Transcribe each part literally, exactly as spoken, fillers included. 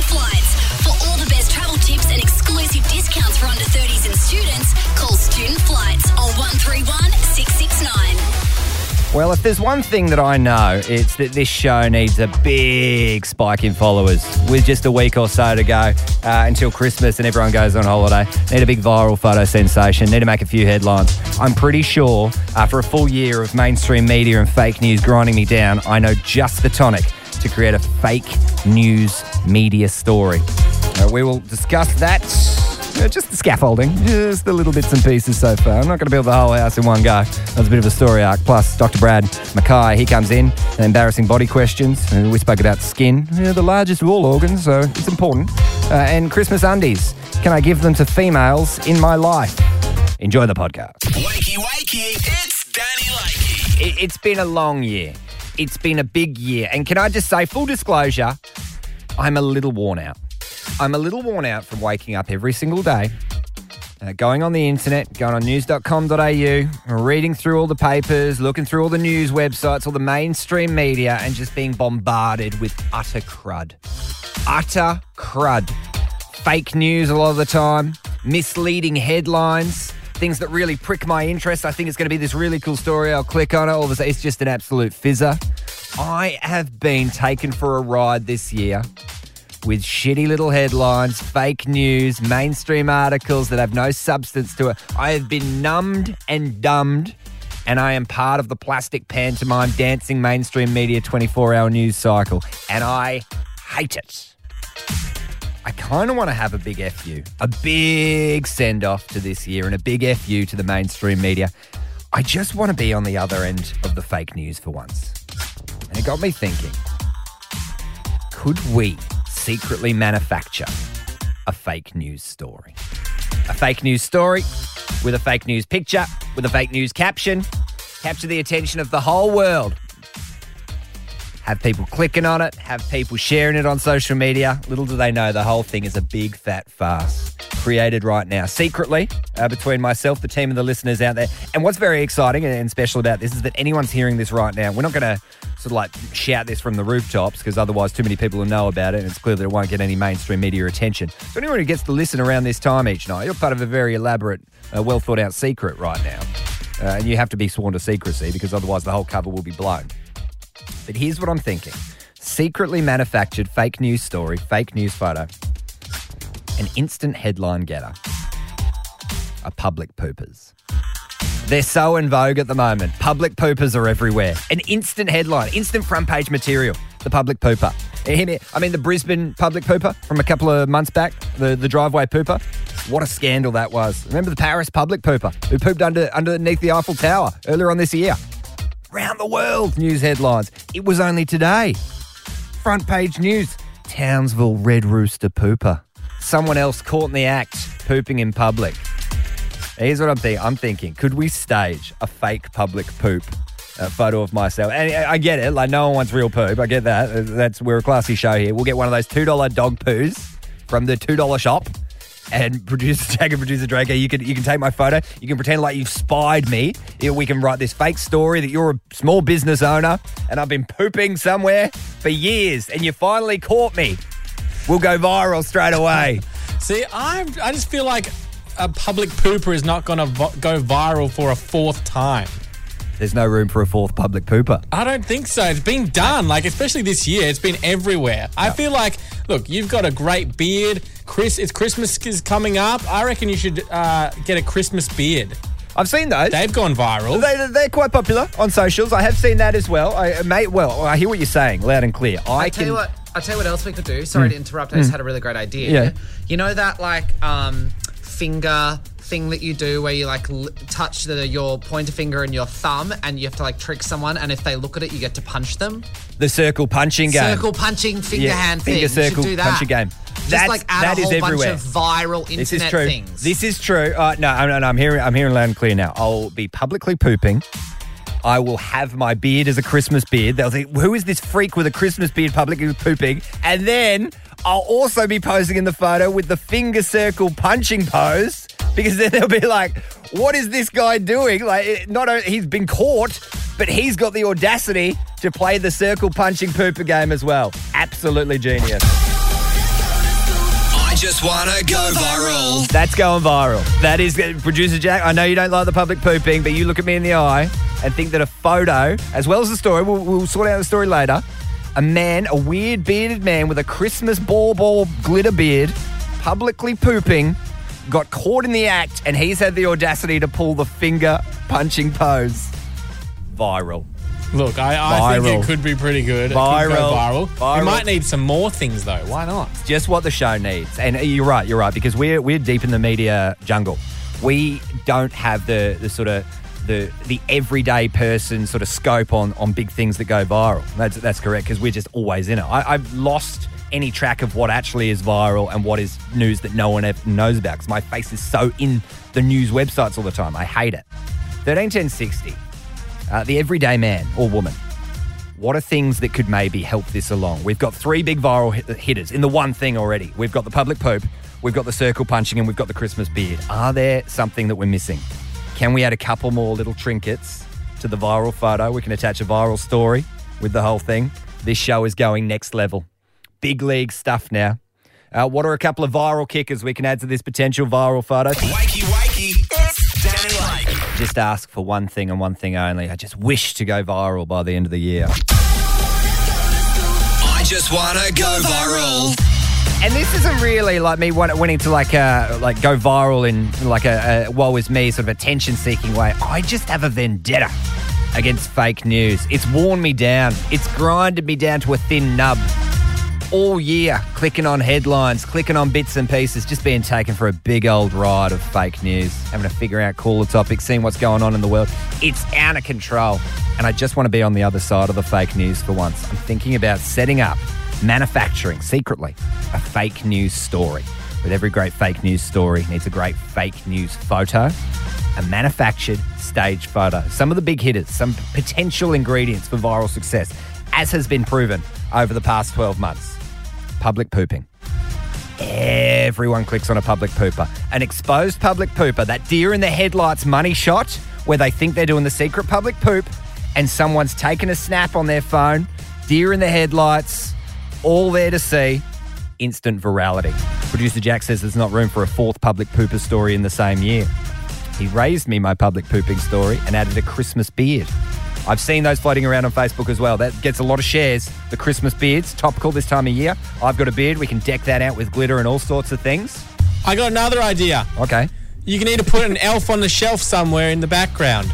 Flights. For all the best travel tips and exclusive discounts for under thirties and students, call Student Flights on one three one, six six nine. Well, if there's one thing that I know, it's that this show needs a big spike in followers with just a week or so to go uh, until Christmas and everyone goes on holiday. Need a big viral photo sensation. Need to make a few headlines. I'm pretty sure after a full year of mainstream media and fake news grinding me down, I know just the tonic to create a fake news media story. Uh, we will discuss that. Uh, just the scaffolding, just the little bits and pieces so far. I'm not going to build the whole house in one go. That's a bit of a story arc. Plus, Doctor Brad Mackay, he comes in, embarrassing body questions. Uh, we spoke about skin, uh, the largest of all organs, so it's important. Uh, and Christmas undies. Can I give them to females in my life? Enjoy the podcast. Wakey, wakey, it's Danny Lakey. It, it's been a long year. It's been a big year. And can I just say, full disclosure, I'm a little worn out. I'm a little worn out from waking up every single day, uh, going on the internet, going on news dot com dot a u, reading through all the papers, looking through all the news websites, all the mainstream media, and just being bombarded with utter crud. Utter crud. Fake news a lot of the time, misleading headlines, things that really prick my interest. I think it's going to be this really cool story. I'll click on it. All of a sudden, it's just an absolute fizzer. I have been taken for a ride this year with shitty little headlines, fake news, mainstream articles that have no substance to it. I have been numbed and dumbed, and I am part of the plastic pantomime dancing mainstream media twenty-four hour news cycle, and I hate it. I kind of want to have a big F U, a big send-off to this year and a big F U to the mainstream media. I just want to be on the other end of the fake news for once. And it got me thinking, could we secretly manufacture a fake news story? A fake news story with a fake news picture, with a fake news caption, capture the attention of the whole world. Have people clicking on it, have people sharing it on social media. Little do they know the whole thing is a big fat farce created right now, secretly, uh, between myself, the team, and the listeners out there. And what's very exciting and special about this is that anyone's hearing this right now. We're not going to sort of like shout this from the rooftops because otherwise too many people will know about it and it's clear that it won't get any mainstream media attention. So anyone who gets to listen around this time each night, you're part of a very elaborate, uh, well thought out secret right now. Uh, and you have to be sworn to secrecy because otherwise the whole cover will be blown. But here's what I'm thinking. Secretly manufactured fake news story, fake news photo, an instant headline getter are public poopers. They're so in vogue at the moment. Public poopers are everywhere. An instant headline, instant front page material, the public pooper. I mean, the Brisbane public pooper from a couple of months back, the, the driveway pooper. What a scandal that was. Remember the Paris public pooper who pooped under underneath the Eiffel Tower earlier on this year? Round the world news headlines. It was only today. Front page news. Townsville Red Rooster pooper. Someone else caught in the act pooping in public. Here's what I'm thinking. I'm thinking, could we stage a fake public poop uh, photo of myself? And I get it. Like, no one wants real poop. I get that. That's we're a classy show here. We'll get one of those two dollar dog poos from the two dollar shop. And producer Jack and producer Draco, you can you can take my photo. You can pretend like you've spied me. We can write this fake story that you're a small business owner and I've been pooping somewhere for years and you finally caught me. We'll go viral straight away. See, I'm, I just feel like a public pooper is not going to vo- go viral for a fourth time. There's no room for a fourth public pooper. I don't think so. It's been done. Like, especially this year, it's been everywhere. I feel like, look, you've got a great beard. Chris, it's Christmas is coming up. I reckon you should uh, get a Christmas beard. I've seen those. They've gone viral. They, they're quite popular on socials. I have seen that as well. I, mate, well, I hear what you're saying, loud and clear. I, I can. tell you what. I'll tell you what else we could do. Sorry mm. to interrupt. I just mm. had a really great idea. Yeah. You know that like um, finger thing that you do where you like l- touch the, your pointer finger and your thumb and you have to like trick someone and if they look at it you get to punch them? The circle punching game. Circle punching finger yeah, hand finger thing. circle You should do that. punching game. Just That's, like add that a whole is bunch everywhere. of viral internet this is true. things. This is true. Uh, no, no, no, I'm hearing, I'm hearing loud and clear now. I'll be publicly pooping. I will have my beard as a Christmas beard. They'll think, who is this freak with a Christmas beard publicly pooping? And then I'll also be posing in the photo with the finger circle punching pose because then they'll be like, what is this guy doing? Like, not only he's been caught, but he's got the audacity to play the circle punching pooper game as well. Absolutely genius. just want to go viral. That's going viral. That is, producer Jack, I know you don't like the public pooping, but you look at me in the eye and think that a photo, as well as the story, we'll, we'll sort out the story later, a man, a weird bearded man with a Christmas ball ball glitter beard, publicly pooping, got caught in the act, and he's had the audacity to pull the finger punching pose. Viral. Look, I, I think Viral. it could be pretty good. It could Viral. go viral. Viral. We might need some more things, though. Why not? Just what the show needs. And you're right, you're right, because we're we're deep in the media jungle. We don't have the the sort of the the everyday person sort of scope on on big things that go viral. That's that's correct, because we're just always in it. I, I've lost any track of what actually is viral and what is news that no one ever knows about, because my face is so in the news websites all the time. I hate it. thirteen ten sixty. Uh, the everyday man or woman. What are things that could maybe help this along? We've got three big viral hit- hitters in the one thing already. We've got the public poop, we've got the circle punching, and we've got the Christmas beard. Are there something that we're missing? Can we add a couple more little trinkets to the viral photo? We can attach a viral story with the whole thing. This show is going next level. Big league stuff now. Uh, what are a couple of viral kickers we can add to this potential viral photo? Wakey, wakey, it's Danny Lakey. Just ask for one thing and one thing only. I just wish to go viral by the end of the year. I just want to go viral. And this isn't really like me want- wanting to like uh, like go viral in like a, a woe is me sort of attention-seeking way. I just have a vendetta against fake news. It's worn me down. It's grinded me down to a thin nub. All year, clicking on headlines, clicking on bits and pieces, just being taken for a big old ride of fake news, having to figure out cooler topics, seeing what's going on in the world. It's out of control. And I just want to be on the other side of the fake news for once. I'm thinking about setting up, manufacturing, secretly, a fake news story. With every great fake news story needs a great fake news photo, a manufactured stage photo. Some of the big hitters, some potential ingredients for viral success, as has been proven over the past twelve months. Public pooping. Everyone clicks on a public pooper. An exposed public pooper, that deer in the headlights money shot where they think they're doing the secret public poop and someone's taken a snap on their phone, deer in the headlights, all there to see, instant virality. Producer Jack says there's not room for a fourth public pooper story in the same year. He raised me my public pooping story and added a Christmas beard. I've seen those floating around on Facebook as well. That gets a lot of shares. The Christmas beards, topical this time of year. I've got a beard. We can deck that out with glitter and all sorts of things. I got another idea. Okay. You can need to put an elf on the shelf somewhere in the background.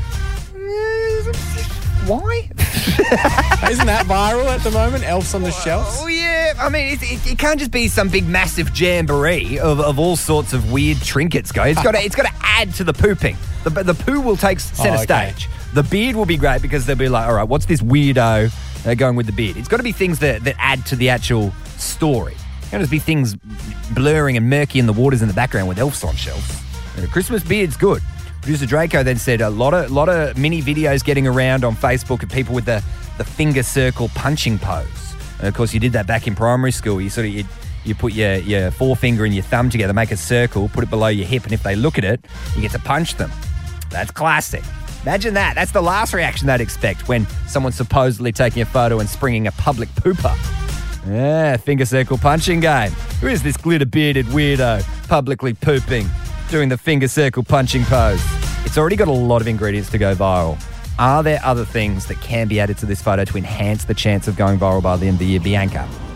Why? Isn't that viral at the moment? Elves on the shelves? Oh, yeah. I mean, it, it, it can't just be some big, massive jamboree of, of all sorts of weird trinkets, guys. It's got to it's got to add to the pooping. The, the poo will take centre Oh, okay. stage. The beard will be great because they'll be like, all right, what's this weirdo uh, going with the beard? It's got to be things that, that add to the actual story. It can't just be things blurring and murky in the waters in the background with elves on shelves. And a Christmas beard's good. Producer Draco then said a lot of lot of mini videos getting around on Facebook of people with the, the finger circle punching pose. And of course, you did that back in primary school. You sort of you, you put your, your forefinger and your thumb together, make a circle, put it below your hip, and if they look at it, you get to punch them. That's classic. Imagine that. That's the last reaction they'd expect when someone's supposedly taking a photo and springing a public pooper. Yeah, finger circle punching game. Who is this glitter-bearded weirdo publicly pooping, doing the finger circle punching pose? It's already got a lot of ingredients to go viral. Are there other things that can be added to this photo to enhance the chance of going viral by the end of the year? Bianca?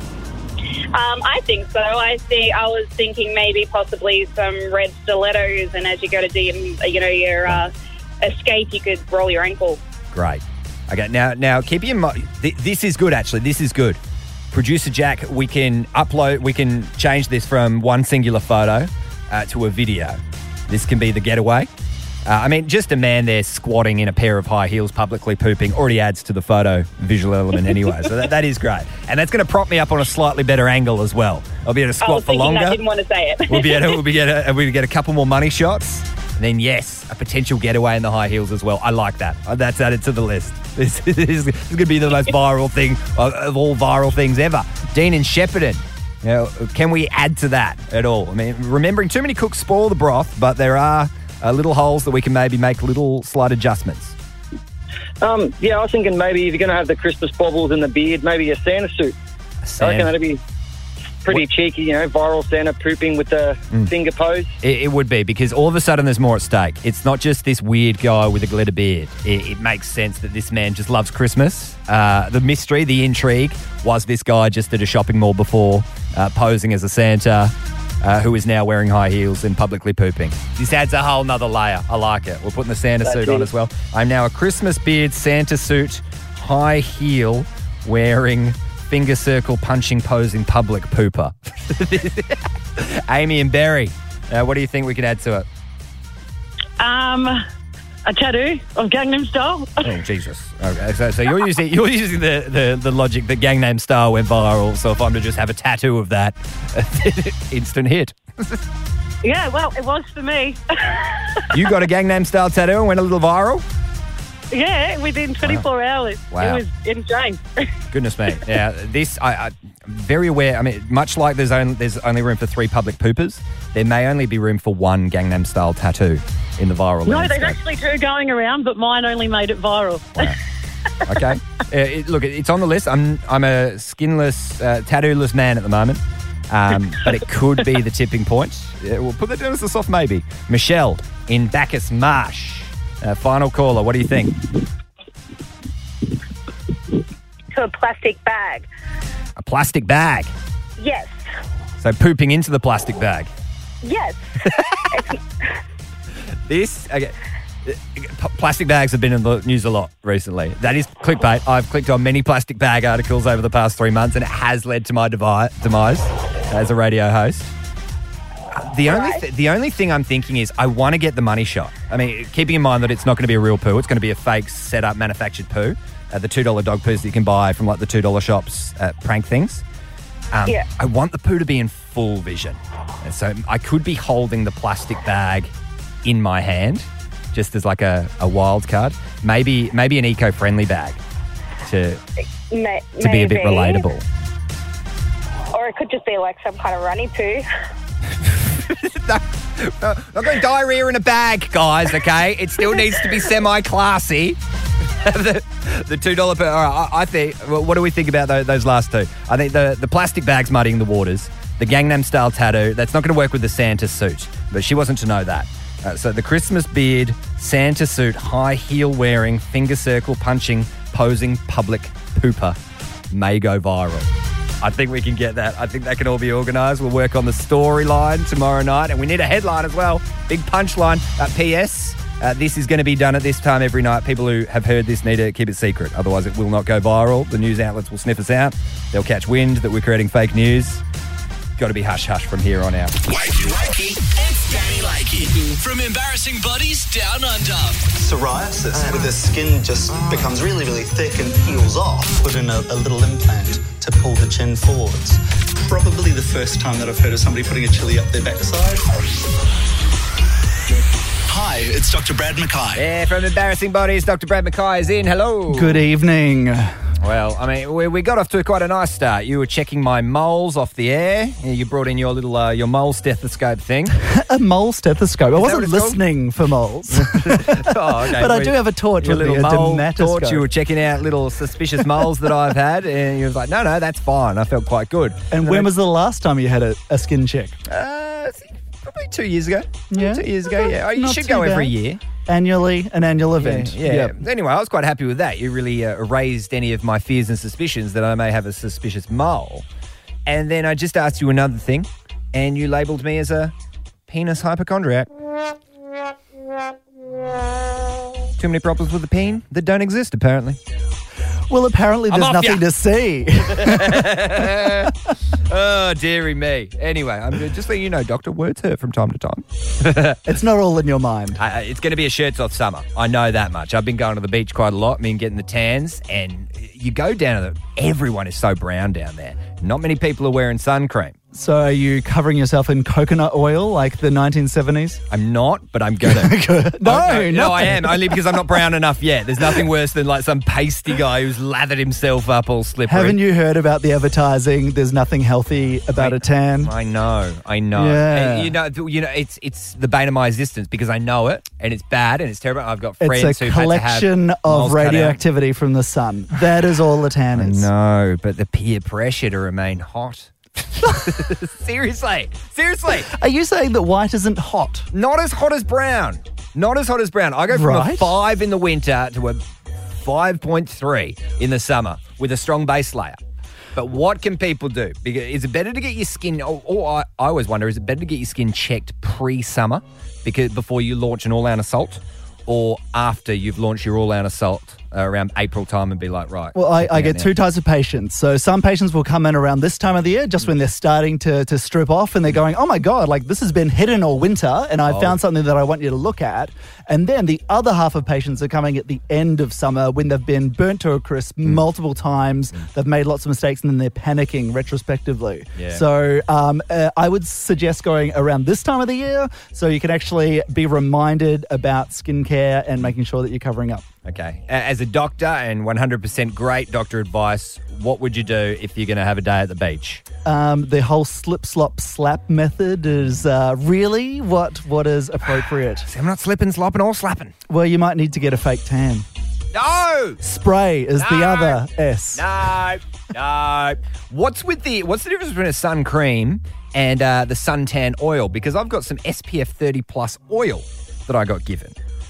Um, I think so. I think I was thinking maybe possibly some red stilettos, and as you go to do, you know, your uh, escape, you could roll your ankle. Great. Okay, now, now keep in mind, th- this is good, actually. This is good. Producer Jack, we can upload, we can change this from one singular photo uh, to a video. This can be the getaway. Uh, I mean, just a man there squatting in a pair of high heels, publicly pooping, already adds to the photo visual element anyway. So that, that is great. And that's going to prop me up on a slightly better angle as well. I'll be able to I squat was for thinking longer. I didn't want to say it. We'll be able to, we'll be get a, we'll get a couple more money shots. And then, yes, a potential getaway in the high heels as well. I like that. That's added to the list. This, this is, this is going to be the most viral thing of, of all viral things ever. Dean and Shepparton. You know, can we add to that at all? I mean, remembering too many cooks spoil the broth, but there are uh, little holes that we can maybe make little slight adjustments. Um, yeah, I was thinking maybe if you're going to have the Christmas baubles and the beard, maybe a Santa suit. Sam. I reckon that'd be pretty What- cheeky, you know, viral Santa pooping with the finger pose. It, it would be, because all of a sudden there's more at stake. It's not just this weird guy with a glitter beard. It, it makes sense that this man just loves Christmas. Uh, the mystery, the intrigue, was this guy just at a shopping mall before, uh, posing as a Santa, uh, who is now wearing high heels and publicly pooping. This adds a whole nother layer. I like it. We're putting the Santa That's suit it. on as well. I'm now a Christmas beard, Santa suit, high heel, wearing finger circle punching pose in public pooper. Amy and Barry, uh, what do you think we can add to it? Um, a tattoo of Gangnam Style. Oh, Jesus. Okay, so, so you're using you're using the, the, the logic that Gangnam Style went viral, so if I'm to just have a tattoo of that, instant hit. Yeah, well, it was for me. You got a Gangnam Style tattoo and went a little viral? Yeah, within twenty-four hours. Wow. It was insane. Goodness me. Yeah, this, I, I'm very aware. I mean, much like there's only, there's only room for three public poopers, there may only be room for one Gangnam Style tattoo in the viral No, landscape. there's actually two going around, but mine only made it viral. Wow. Okay. Uh, it, look, it's on the list. I'm I'm a skinless, uh, tattoo-less man at the moment, um, but it could be the tipping point. Yeah, we'll put that down as a soft maybe. Michelle in Bacchus Marsh. Uh, final caller, what do you think? To a plastic bag. A plastic bag. Yes. So pooping into the plastic bag. Yes. This, okay. uh, p- Plastic bags have been in the news a lot recently. That is clickbait. I've clicked on many plastic bag articles over the past three months, and it has led to my devi- demise as a radio host. The only th- the only thing I'm thinking is I want to get the money shot. I mean, keeping in mind that it's not going to be a real poo, it's going to be a fake set up manufactured poo. Uh, the two dollar dog poos that you can buy from like the two dollar shops at prank things. Um, Yeah. I want the poo to be in full vision. And so I could be holding the plastic bag in my hand, just as like a, a wild card. Maybe maybe an eco-friendly bag to, Ma- to be a bit maybe. relatable. Or it could just be like some kind of runny poo. no, no, not going diarrhea in a bag, guys, okay? It still needs to be semi-classy. the, the two dollar per... All right, I, I think... Well, what do we think about those, those last two? I think the, the plastic bag's muddying the waters. The Gangnam Style tattoo, that's not going to work with the Santa suit, but she wasn't to know that. Uh, so the Christmas beard, Santa suit, high heel wearing, finger circle punching, posing public pooper may go viral. I think we can get that. I think that can all be organised. We'll work on the storyline tomorrow night, and we need a headline as well. Big punchline. Uh, P S. Uh, this is going to be done at this time every night. People who have heard this need to keep it secret. Otherwise, it will not go viral. The news outlets will sniff us out. They'll catch wind that we're creating fake news. Got to be hush-hush from here on out. Wakey, wakey, it's Danny Lakey. From embarrassing bodies down under. Psoriasis, where the skin just becomes really, really thick and peels off. Put in a, a little implant to pull the chin forwards. Probably the first time that I've heard of somebody putting a chili up their backside. Hi, it's Doctor Brad Mackay. Yeah, from Embarrassing Bodies, Doctor Brad Mackay is in. Hello. Good evening. Well, I mean, we, we got off to quite a nice start. You were checking my moles off the air. You brought in your little uh, your mole stethoscope thing. A mole stethoscope. I wasn't what it's called? listening for moles. Oh, okay. But I We- do have a torch Your with little me, a mole dermatoscope. torch. You were checking out little suspicious moles that I've had, and you was like, "No, no, that's fine." I felt quite good. And when was the last time you had a, a skin check? Uh, probably two years ago. Yeah? two years ago. Yeah, oh, you Not should too go every bad. year. Annually, an annual event. Yeah. Yep. Anyway, I was quite happy with that. You really uh, erased any of my fears and suspicions that I may have a suspicious mole. And then I just asked you another thing, and you labelled me as a penis hypochondriac. Too many problems with the peen that don't exist, apparently. Well, apparently I'm there's off nothing ya. to see. Oh, dearie me. Anyway, I'm just letting you know, Doctor, words hurt from time to time. It's not all in your mind. Uh, it's going to be a shirts off summer. I know that much. I've been going to the beach quite a lot. I mean, getting the tans, and you go down to the... Everyone is so brown down there. Not many people are wearing sun cream. So are you covering yourself in coconut oil like the nineteen seventies? I'm not, but I'm gonna. No, Oh, no, no. I am. Only because I'm not brown enough yet. There's nothing worse than like some pasty guy who's lathered himself up all slippery. Haven't you heard about the advertising? There's nothing healthy about I- a tan. I know, I know. Yeah. And you know, th- you know, it's it's the bane of my existence because I know it and it's bad and it's terrible. I've got friends It's a who've had to have collection moles of cut out. radioactivity from the sun. That is all the tan is. No, but the peer pressure to remain hot. Seriously. Seriously. Are you saying that white isn't hot? Not as hot as brown. Not as hot as brown. I go from Right. a five in the winter to a five point three in the summer with a strong base layer. But what can people do? Because is it better to get your skin, or, or I, I always wonder, is it better to get your skin checked pre-summer because before you launch an all-out assault, or after you've launched your all-out assault uh, around April time and be like, right. Well, I, I check me out get now. two types of patients. So some patients will come in around this time of the year, just when they're starting to, to strip off and they're going, oh my God, like this has been hidden all winter and I Oh. found something that I want you to look at. And then the other half of patients are coming at the end of summer when they've been burnt to a crisp Mm. multiple times, they've made lots of mistakes and then they're panicking retrospectively. Yeah. So um, uh, I would suggest going around this time of the year so you can actually be reminded about skincare and making sure that you're covering up. Okay. A- As a doctor and one hundred percent great doctor advice, what would you do if you're going to have a day at the beach? Um, the whole slip, slop, slap method is uh, really what what is appropriate. See, I'm not slipping, slopping, or slapping. Well, you might need to get a fake tan. No! Spray is the No. other S. No, no. What's with the what's the difference between a sun cream and uh, the suntan oil? Because I've got some S P F thirty plus oil that I got given.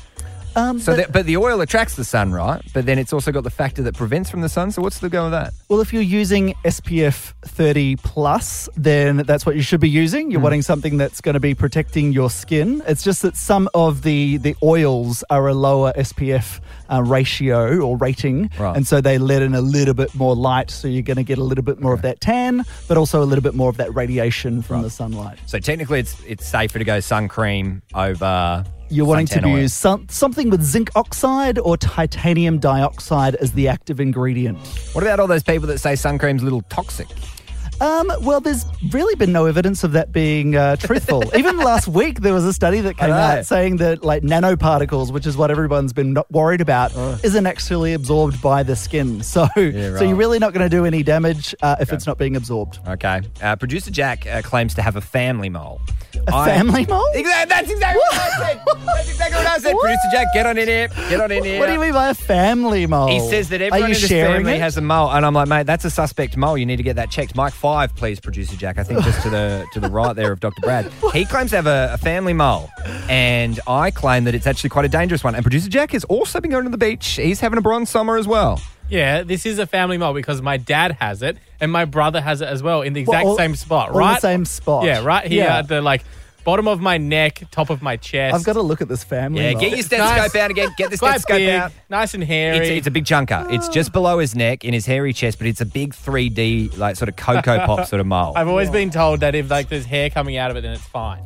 Um, So, but- that, but the oil attracts the sun, right? But then it's also got the factor that prevents from the sun. So what's the go with that? Well, if you're using S P F thirty plus, then that's what you should be using. Hmm. You're wanting something that's going to be protecting your skin. It's just that some of the, the oils are a lower S P F uh, ratio or rating. Right. And so they let in a little bit more light. So you're going to get a little bit more of that tan, but also a little bit more of that radiation from the sunlight. So technically, it's it's safer to go sun cream over. You're wanting to suntan oil. use some, something with zinc oxide or titanium dioxide as the active ingredient. What about all those people that say sun cream's a little toxic? Um, well, there's really been no evidence of that being uh, truthful. Even last week, there was a study that came know. out saying that like nanoparticles, which is what everyone's been not worried about, isn't actually absorbed by the skin. So, Yeah, so right. you're really not going to do any damage uh, if it's not being absorbed. Okay. Uh, Producer Jack uh, claims to have a family mole. A I- family mole? Exactly. That's exactly what I said. That's exactly what I said. Producer Jack, get on in here. Get on in here. What do you mean by a family mole? He says that Are everyone you in his sharing family it? has a mole, and I'm like, mate, that's a suspect mole. You need to get that checked. Mike five, please, Producer Jack. I think just to the to the right there of Doctor Brad. He claims to have a, a family mole, and I claim that it's actually quite a dangerous one. And Producer Jack has also been going to the beach. He's having a bronze summer as well. Yeah, this is a family mole because my dad has it and my brother has it as well in the Well, exact all- same spot, all right? the same spot. Yeah, right here Yeah. at the like bottom of my neck, top of my chest. I've got to look at this family Yeah, mole. get your stethoscope out again. Get the Quite stethoscope big, out. nice and hairy. It's, it's a big chunker. It's just below his neck in his hairy chest, but it's a big three D, like sort of Cocoa Pop sort of mole. I've always been told that if like there's hair coming out of it, then it's fine.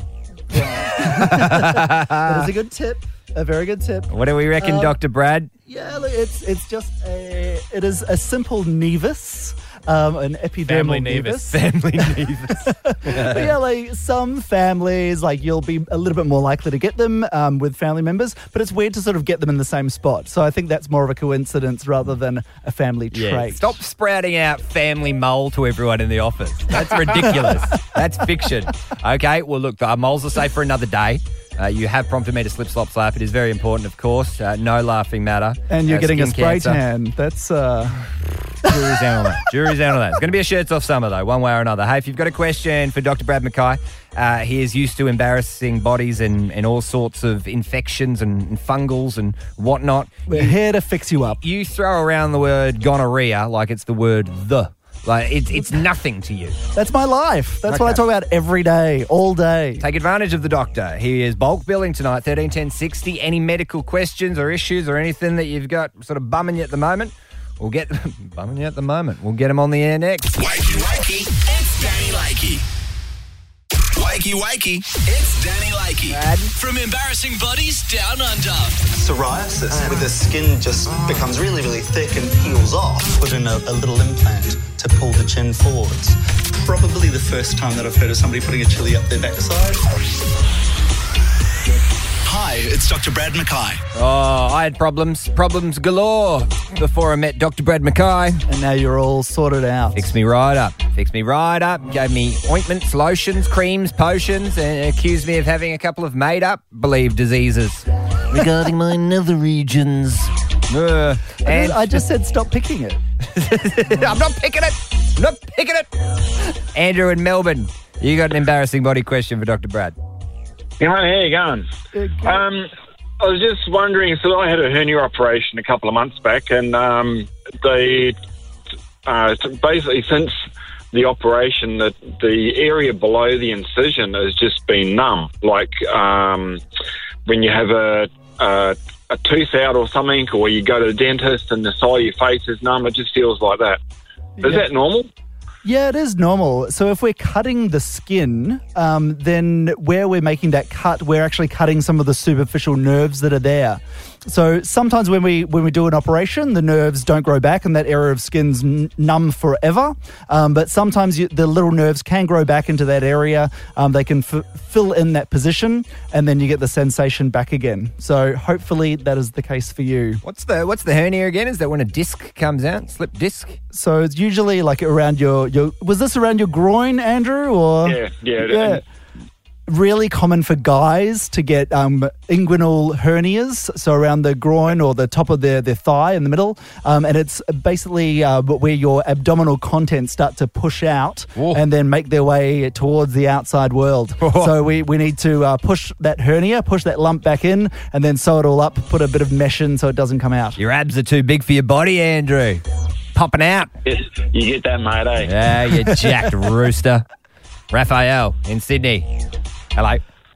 That is a good tip. A very good tip. What do we reckon, Um, Doctor Brad? Yeah, look, it's it's just a it is a simple nevus, um, an epidermal Family nevus. Family nevus. But yeah, like some families, like you'll be a little bit more likely to get them um, with family members, but it's weird to sort of get them in the same spot. So I think that's more of a coincidence rather than a family Yeah. trait. Stop sprouting out family mole to everyone in the office. That's ridiculous. That's fiction. Okay, well, look, our moles are safe for another day. Uh, you have prompted me to slip, slop, slap. It is very important, of course. Uh, no laughing matter. And you're Uh, getting a skin spray cancer. tan. That's uh, Jury's out on that. Jury's out on that. It's going to be a shirts off summer, though, one way or another. Hey, if you've got a question for Doctor Brad Mackay, uh, he is used to embarrassing bodies and, and all sorts of infections and, and fungals and whatnot. we're here to fix you up. You throw around the word gonorrhea like it's the word the. Like, it's, it's nothing to you. That's my life. That's what I Okay. talk about every day, all day. Take advantage of the doctor. He is bulk billing tonight, thirteen ten sixty. Any medical questions or issues or anything that you've got sort of bumming you at the moment, we'll get bumming you at the moment. We'll get them on the air next. Wakey, wakey, it's Danny Lakey. Wakey, wakey, it's Danny Lakey. From embarrassing bodies down under. Psoriasis, where the skin just becomes really, really thick and peels off. Put in a, a little implant to pull the chin forwards. Probably the first time that I've heard of somebody putting a chili up their backside. Hi, it's Doctor Brad Mackay. Oh, I had problems, problems galore before I met Doctor Brad Mackay. And now you're all sorted out. Fixed me right up. Fixed me right up. Gave me ointments, lotions, creams, potions, and accused me of having a couple of made-up believed diseases regarding my nether regions. Uh, And and I just said stop picking it. I'm not picking it. I'm not picking it. Andrew in Melbourne, you got an embarrassing body question for Doctor Brad. Yeah, how you going? Um, I was just wondering, so I had a hernia operation a couple of months back, and um, they uh, basically since the operation, that the area below the incision has just been numb. Like um, when you have a, a a tooth out or something, or you go to the dentist and the side of your face is numb, it just feels like that. Is Yeah. that normal? Yeah, it is normal. So if we're cutting the skin, um, then where we're making that cut, we're actually cutting some of the superficial nerves that are there. So sometimes when we when we do an operation, the nerves don't grow back and that area of skin's n- numb forever. Um, but sometimes you, the little nerves can grow back into that area. Um, they can f- fill in that position, and then you get the sensation back again. So hopefully that is the case for you. What's the what's the hernia again? Is that when a disc comes out, slip disc? So it's usually like around your, your was this around your groin, Andrew? Or Yeah, yeah. yeah. Really common for guys to get um, inguinal hernias, so around the groin or the top of their, their thigh in the middle. Um, and it's basically uh, where your abdominal contents start to push out Whoa. and then make their way towards the outside world. So we, we need to uh, push that hernia, push that lump back in, and then sew it all up, put a bit of mesh in so it doesn't come out. Your abs are too big for your body, Andrew. Popping out. Yes, you get that, mate, eh? Yeah, you jacked rooster. Raphael in Sydney. Hello.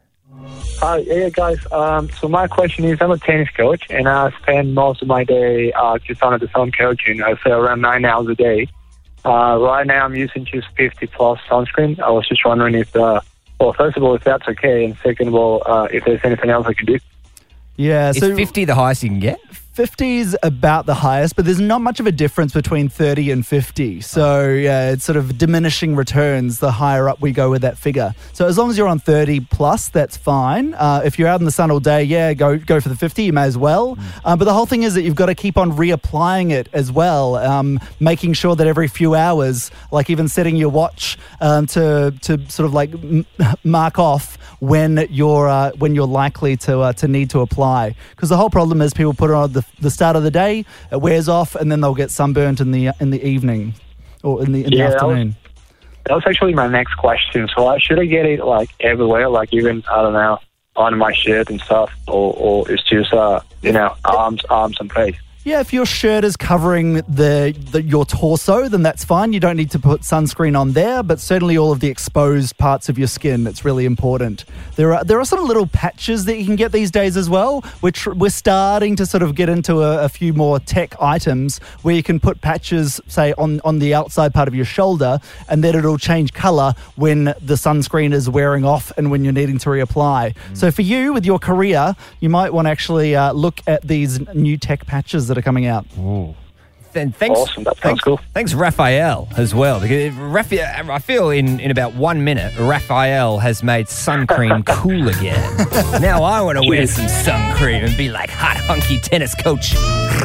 Hi, yeah, guys. Um, so my question is, I'm a tennis coach, and I spend most of my day uh, just under the sun coaching. I say around nine hours a day. Uh, right now, I'm using just fifty plus sunscreen. I was just wondering if, uh, well, first of all, if that's okay, and second of all, uh, if there's anything else I can do. Yeah, Is so fifty the highest you can get? fifty is about the highest, but there's not much of a difference between thirty and fifty. So yeah, it's sort of diminishing returns the higher up we go with that figure. So as long as you're on thirty plus, that's fine. Uh, if you're out in the sun all day, yeah, go go for the fifty. You may as well. Mm. Uh, but the whole thing is that you've got to keep on reapplying it as well, um, making sure that every few hours, like even setting your watch um, to to sort of like m- mark off when you're uh, when you're likely to uh, to need to apply. Because the whole problem is people put it on the the start of the day, it wears off, and then they'll get sunburnt in the in the evening or in the, in Yeah, the that was- afternoon. That was actually my next question. So I should I get it like everywhere, like even, I don't know, on my shirt and stuff, or, or it's just, uh, you know, arms, arms and face? Yeah, if your shirt is covering the, the your torso, then that's fine. You don't need to put sunscreen on there, but certainly all of the exposed parts of your skin, it's really important. There are there are some little patches that you can get these days as well, which we're starting to sort of get into a, a few more tech items where you can put patches, say, on, on the outside part of your shoulder, and then it'll change colour when the sunscreen is wearing off and when you're needing to reapply. Mm. So for you, with your career, you might want to actually uh, look at these new tech patches that are coming out. Ooh. Then thanks, Awesome, that sounds thanks, cool. Thanks, Raphael, as well. Because Raphael, I feel in, in about one minute, Raphael has made sun cream cool again. Now I want to wear some sun cream and be like hot, hunky tennis coach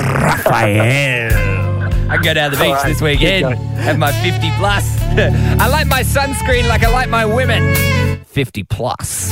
Raphael. I can go down to the beach All right, this weekend, keep going. have my fifty plus. I like my sunscreen like I like my women. fifty plus.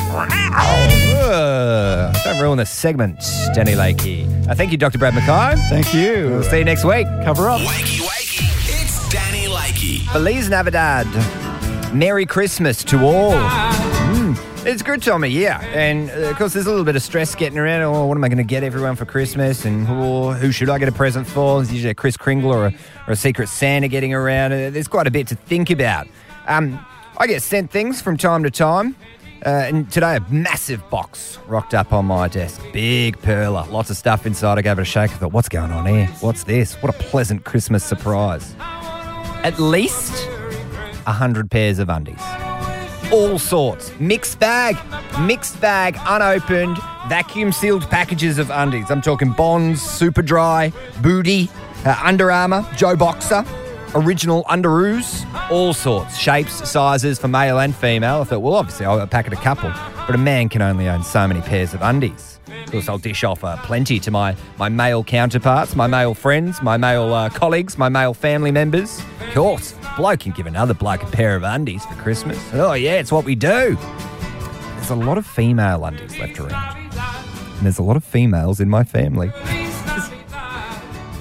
Ugh. Don't ruin the segment, Danny Lakey. Uh, thank you, Doctor Brad Mackay. Thank you. We'll see you next week. Cover up. Wakey, wakey. It's Danny Lakey. Feliz Navidad. Merry Christmas to all. Mm. It's a good time of year. And, uh, of course, there's a little bit of stress getting around. Oh, what am I going to get everyone for Christmas? And oh, who should I get a present for? There's usually a Kris Kringle or a, or a Secret Santa getting around. Uh, there's quite a bit to think about. Um, I get sent things from time to time. Uh, and today, a massive box rocked up on my desk. Big perler. Lots of stuff inside. I gave it a shake. I thought, what's going on here? What's this? What a pleasant Christmas surprise. At least one hundred pairs of undies. All sorts. Mixed bag. Mixed bag, unopened, vacuum-sealed packages of undies. I'm talking Bonds, Superdry, Booty, uh, Under Armour, Joe Boxer, original underoos, all sorts, shapes, sizes for male and female. I thought, well, obviously I'll pack it a couple, but a man can only own so many pairs of undies. Of course, I'll dish off uh, plenty to my, my male counterparts, my male friends, my male uh, colleagues, my male family members. Of course, bloke can give another bloke a pair of undies for Christmas. Oh, yeah, it's what we do. There's a lot of female undies left around. And there's a lot of females in my family.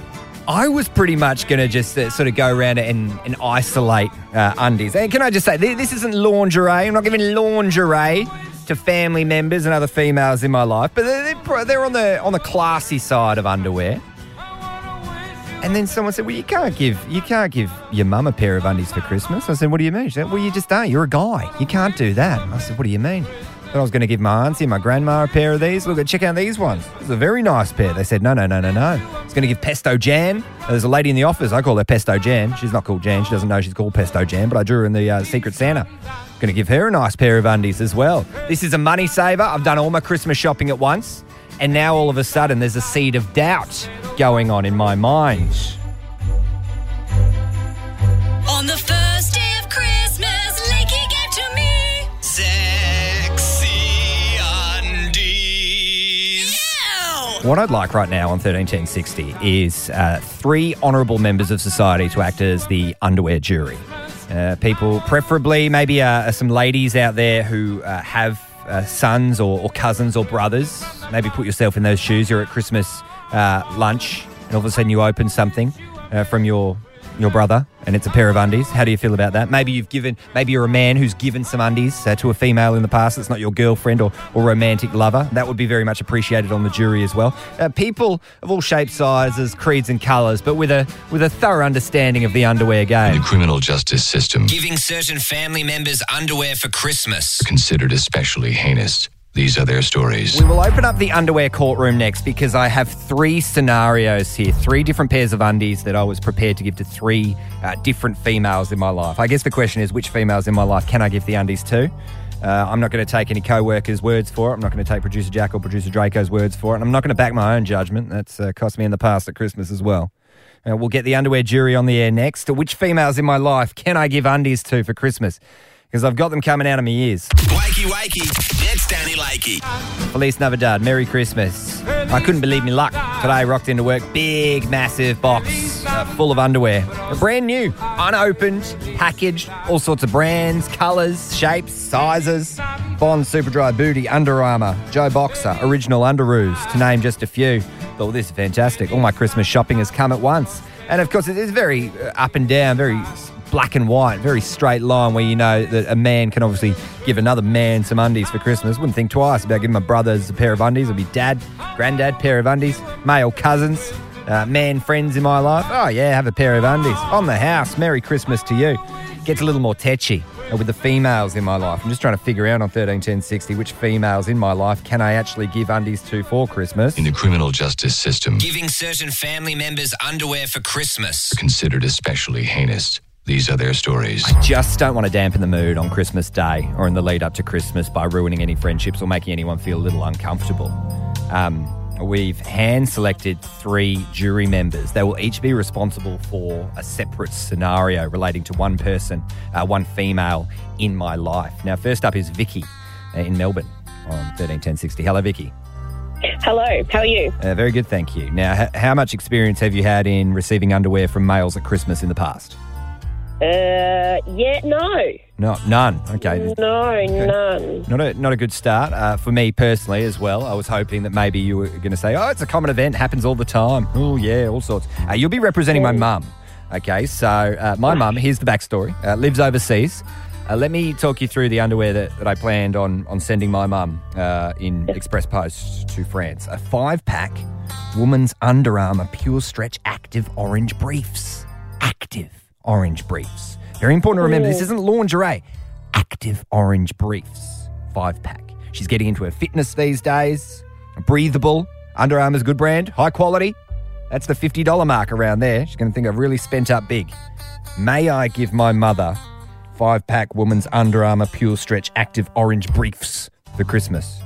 I was pretty much going to just uh, sort of go around and, and isolate uh, undies. And can I just say, this isn't lingerie. I'm not giving lingerie to family members and other females in my life, but they're, they're, they're on the on the classy side of underwear. And then someone said, well, you can't give you can't give your mum a pair of undies for Christmas. I said, what do you mean? She said, well, you just don't. You're a guy. You can't do that. I said, what do you mean? I was going to give my auntie and my grandma a pair of these. Look, check out these ones. This is a very nice pair. They said, no, no, no, no, no. I was going to give Pesto Jam. There's a lady in the office. I call her Pesto Jam. She's not called Jan. She doesn't know she's called Pesto Jam, but I drew her in the uh, Secret Santa. Going to give her a nice pair of undies as well. This is a money saver. I've done all my Christmas shopping at once, and now all of a sudden there's a seed of doubt going on in my mind. On the first day of Christmas, Lakey gave to me sexy undies. Yeah! What I'd like right now on thirteen ten sixty is uh, three honourable members of society to act as the underwear jury. Uh, people, preferably maybe uh, some ladies out there who uh, have uh, sons or, or cousins or brothers. Maybe put yourself in those shoes. You're at Christmas uh, lunch and all of a sudden you open something uh, from your your brother and it's a pair of undies. How do you feel about that? Maybe you've given, maybe you're a man who's given some undies uh, to a female in the past that's not your girlfriend or, or romantic lover. That would be very much appreciated on the jury as well. Uh, people of all shapes, sizes, creeds and colours, but with a with a thorough understanding of the underwear game. The criminal justice system, Giving certain family members underwear for Christmas. considered especially heinous. These are their stories. We will open up the underwear courtroom next because I have three scenarios here, three different pairs of undies that I was prepared to give to three uh, different females in my life. I guess the question is, which females in my life can I give the undies to? Uh, I'm not going to take any co-workers' words for it. I'm not going to take producer Jack or producer Draco's words for it. And I'm not going to back my own judgment. That's uh, cost me in the past at Christmas as well. Uh, we'll get the underwear jury on the air next. Which females in my life can I give undies to for Christmas? Because I've got them coming out of my ears. Wakey, wakey, it's Danny Lakey. Feliz Navidad, Merry Christmas. I couldn't believe me luck. Today, rocked into work, big, massive box uh, full of underwear. Brand new, unopened, packaged, all sorts of brands, colours, shapes, sizes. Bond, Superdry, Booty, Under Armour, Joe Boxer, Original Underoos, to name just a few. Thought this is fantastic. All my Christmas shopping has come at once. And of course, it is very uh, up and down, very black and white, very straight line where you know that a man can obviously give another man some undies for Christmas. Wouldn't think twice about giving my brothers a pair of undies. It'd be dad, granddad, pair of undies, male cousins, uh, man friends in my life. Oh yeah, have a pair of undies. On the house, Merry Christmas to you. Gets a little more tetchy uh, with the females in my life. I'm just trying to figure out on thirteen ten sixty which females in my life can I actually give undies to for Christmas. In the criminal justice system, Giving certain family members underwear for Christmas. considered especially heinous. These are their stories. Just don't want to dampen the mood on Christmas Day or in the lead up to Christmas by ruining any friendships or making anyone feel a little uncomfortable. Um, we've hand-selected three jury members. They will each be responsible for a separate scenario relating to one person, uh, one female in my life. Now, first up is Vicky uh, in Melbourne on thirteen ten sixty. Hello, Vicky. Hello, how are you? Uh, very good, thank you. Now, h- how much experience have you had in receiving underwear from males at Christmas in the past? Uh, yeah, no. No, none. Okay. No, none. Not a not a good start uh, for me personally as well. I was hoping that maybe you were going to say, "Oh, it's a common event, happens all the time." Oh yeah, all sorts. Uh, you'll be representing my mum. Okay, so uh, my mum. Here's the backstory. Uh, lives overseas. Uh, let me talk you through the underwear that, that I planned on on sending my mum uh, in express post to France. A five pack woman's Under Armour Pure Stretch Active Orange Briefs. Active orange briefs. Very important to remember, this isn't lingerie. Active orange briefs. Five pack. She's getting into her fitness these days. Breathable. Under Armour's good brand. High quality. That's the fifty dollars mark around there. She's going to think I've really spent up big. May I give my mother five pack woman's Under Armour Pure Stretch Active Orange Briefs for Christmas?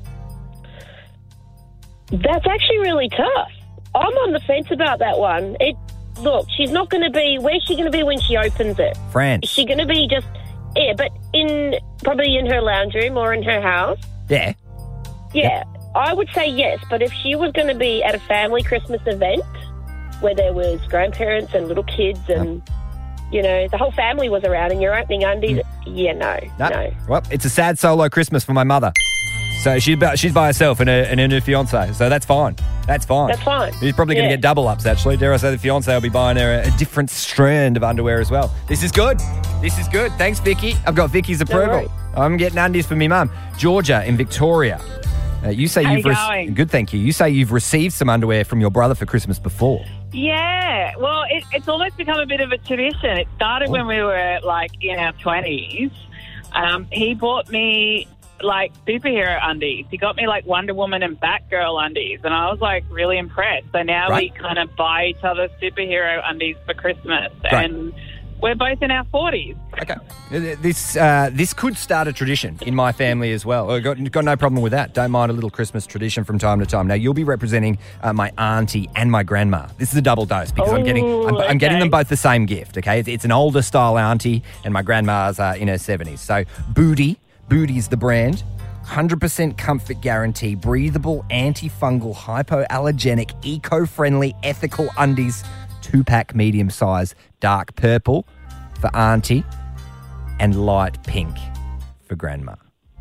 That's actually really tough. I'm on the fence about that one. It Look, she's not going to be... Where's she going to be when she opens it? France. Is she going to be just... Yeah, but in probably in her lounge room or in her house? Yeah. Yeah, I would say yes. But if she was going to be at a family Christmas event where there was grandparents and little kids and, you know, the whole family was around and you're opening undies, yeah, no, No. no. Well, it's a sad solo Christmas for my mother. So she's by, she's by herself and her, and her new fiance. So that's fine. That's fine. That's fine. She's probably going to Yeah. get double ups, actually. Dare I say the fiance will be buying her a, a different strand of underwear as well. This is good. This is good. Thanks, Vicky. I've got Vicky's approval. worries. I'm getting undies for me mum. Georgia in Victoria. Uh, you say How you've you rec- going? good, thank you. You say you've received some underwear from your brother for Christmas before. Yeah, well, it, it's almost become a bit of a tradition. It started Oh. when we were like in our twenties. Um, he bought me like superhero undies. He got me like Wonder Woman and Batgirl undies, and I was like really impressed. So now Right. we kind of buy each other superhero undies for Christmas, Right. and we're both in our forties. Okay. This uh, this could start a tradition in my family as well. I've got, got no problem with that. Don't mind a little Christmas tradition from time to time. Now, you'll be representing uh, my auntie and my grandma. This is a double dose because I'm getting I'm, I'm getting okay. them both the same gift, okay? It's, it's an older style auntie and my grandma's uh, in her seventies. So, Booty, Booty's the brand. one hundred percent comfort guarantee, breathable, antifungal, hypoallergenic, eco-friendly, ethical undies. Two-pack, medium size, dark purple for auntie and light pink for grandma.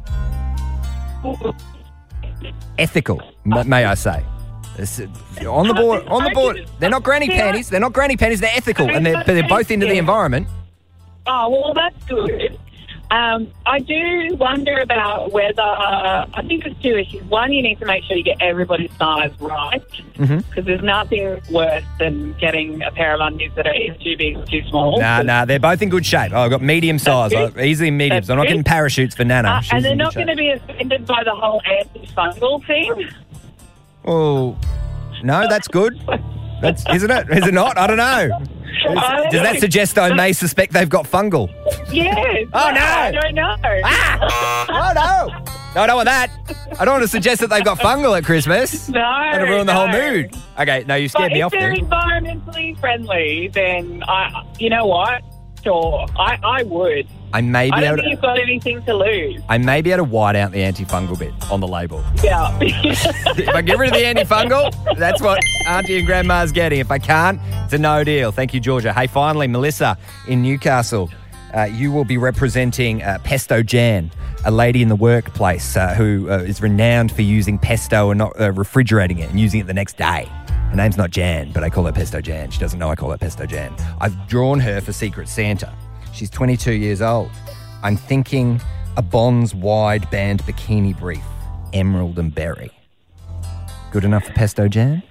Ethical, m- may I say. This- on the board, on the board. They're not granny panties. They're not granny panties. They're ethical, and they're, but they're both into the environment. Oh, well, that's good. Um, I do wonder about whether, uh, I think there's two issues. One, you need to make sure you get everybody's size right, because Mm-hmm. there's nothing worse than getting a pair of undies that are either too big or too small. Nah, nah, they're both in good shape. Oh, I've got medium size, good. uh, easily mediums. That's I'm not good. getting parachutes for Nana. Uh, She's and they're in good not shape. going to be offended by the whole antifungal thing. Oh, no, that's good. That's isn't it? Is it not? I don't know. Is- Does that suggest I may suspect they've got fungal? Yes. Oh, no. I don't know. Ah! Oh, no. No, I don't want that. I don't want to suggest that they've got fungal at Christmas. No. That'll ruin the whole no. mood. Okay, no, you scared But me if off they're there. environmentally friendly, then I, you know what? Sure, I, I would. I may I be don't able think to. you've got anything to lose. I may be able to white out the antifungal bit on the label. Yeah. If I get rid of the antifungal, that's what Auntie and Grandma's getting. If I can't, it's a no deal. Thank you, Georgia. Hey, finally, Melissa in Newcastle, uh, you will be representing uh, Pesto Jan, a lady in the workplace uh, who uh, is renowned for using pesto and not uh, refrigerating it and using it the next day. Her name's not Jan, but I call her Pesto Jan. She doesn't know I call her Pesto Jan. I've drawn her for Secret Santa. She's twenty-two years old. I'm thinking a Bonds wide band bikini brief, emerald and berry. Good enough for Pesto Jan?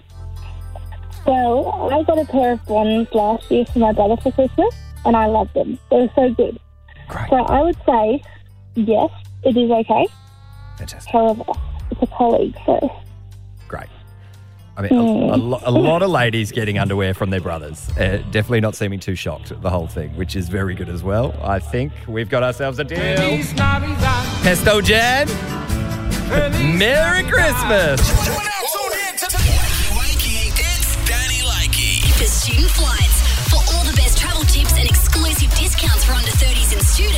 Well, I got a pair of Bonds last year for my brother for Christmas, and I loved them. They were so good. Great. So I would say, yes, it is okay. Fantastic. However, it's a colleague, so... Great. I mean, a, a, lo- a lot of ladies getting underwear from their brothers. Uh, definitely not seeming too shocked at the whole thing, which is very good as well. I think we've got ourselves a deal. Pesto Jan, Merry Christmas. Danny Lakey. For student flights. For all the best travel tips and exclusive discounts for under thirties and students,